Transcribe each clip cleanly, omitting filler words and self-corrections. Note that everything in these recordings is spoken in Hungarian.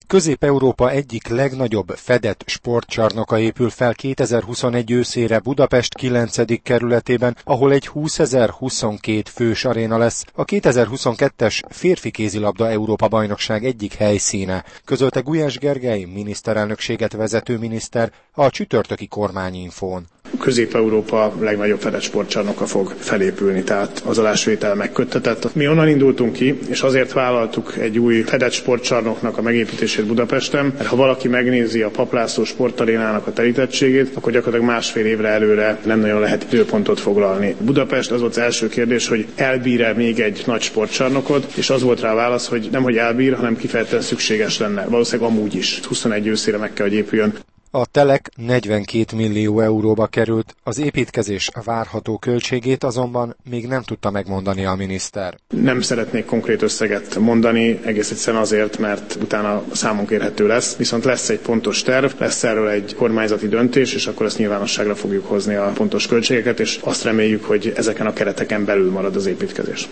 Közép-Európa egyik legnagyobb fedett sportcsarnoka épül fel 2021 őszére Budapest 9. kerületében, ahol egy 20.022 fős aréna lesz, a 2022-es férfi kézilabda Európa-bajnokság egyik helyszíne, közölte Gulyás Gergely miniszterelnökséget vezető miniszter a csütörtöki kormányinfón. Közép-Európa legnagyobb fedett sportcsarnoka fog felépülni, tehát az adásvétel megköttetett. Mi onnan indultunk ki, és azért vállaltuk egy új fedett sportcsarnoknak a megépítését Budapesten, mert ha valaki megnézi a Papp László sportarénának a telítettségét, akkor gyakorlatilag másfél évre előre nem nagyon lehet időpontot foglalni. Budapest, az volt az első kérdés, hogy elbír-e még egy nagy sportcsarnokot, és az volt rá a válasz, hogy nem hogy elbír, hanem kifejezetten szükséges lenne. Valószínűleg amúgy is. 21 őszére meg kell, hogy épüljön. A telek 42 millió euróba került, az építkezés várható költségét azonban még nem tudta megmondani a miniszter. Nem szeretnék konkrét összeget mondani, egész egyszerűen azért, mert utána számon kérhető lesz, viszont lesz egy pontos terv, lesz erről egy kormányzati döntés, és akkor ezt nyilvánosságra fogjuk hozni a pontos költségeket, és azt reméljük, hogy ezeken a kereteken belül marad az építkezés.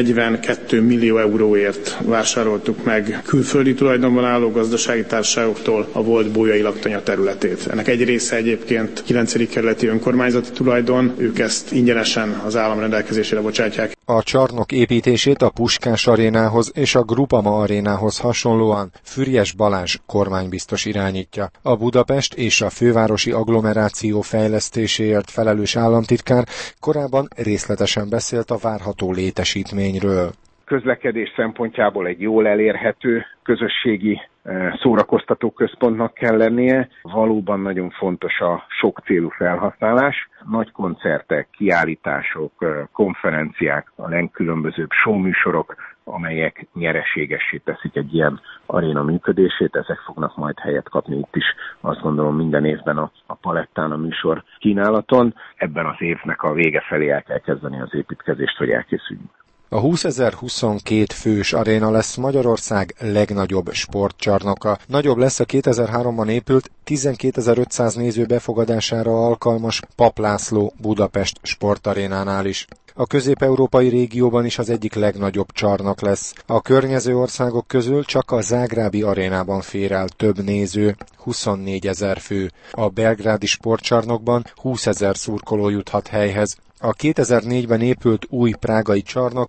42 millió euróért vásároltuk meg külföldi tulajdonban álló gazdasági társaságoktól a volt Bolyai laktanya területét. Ennek egy része egyébként 9. kerületi önkormányzati tulajdon, ők ezt ingyenesen az állam rendelkezésére bocsátják. A csarnok építését a Puskás arénához és a Groupama arénához hasonlóan Füriyes Balázs kormánybiztos irányítja. A Budapest és a fővárosi agglomeráció fejlesztéséért felelős államtitkár korábban részletesen beszélt a várható létesítményről. Közlekedés szempontjából egy jól elérhető közösségi szórakoztató központnak kell lennie. Valóban nagyon fontos a sokcélú felhasználás. Nagy koncertek, kiállítások, konferenciák, a legkülönbözőbb showműsorok, amelyek nyereségessé teszik egy ilyen aréna működését, ezek fognak majd helyet kapni itt is, azt gondolom minden évben a palettán, a műsor kínálaton. Ebben az évnek a vége felé el kell kezdeni az építkezést, hogy elkészüljünk. A 20.022 fős aréna lesz Magyarország legnagyobb sportcsarnoka. Nagyobb lesz a 2003-ban épült 12.500 néző befogadására alkalmas Papp László Budapest sportarénánál is. A közép-európai régióban is az egyik legnagyobb csarnok lesz. A környező országok közül csak a zágrábi arénában fér el több néző, 24 000 fő. A belgrádi sportcsarnokban 20 000 szurkoló juthat helyhez. A 2004-ben épült új prágai csarnok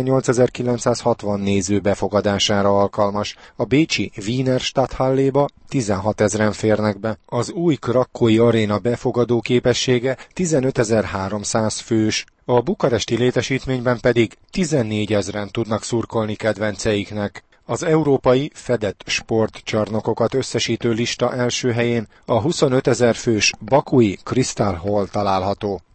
18.960 néző befogadására alkalmas. A bécsi Wiener Stadthalléba 16 000-en férnek be. Az új krakkói aréna befogadó képessége 15.300 fős. A bukaresti létesítményben pedig 14 000-en tudnak szurkolni kedvenceiknek. Az európai fedett sportcsarnokokat összesítő lista első helyén a 25 000 fős bakui Crystal Hall található.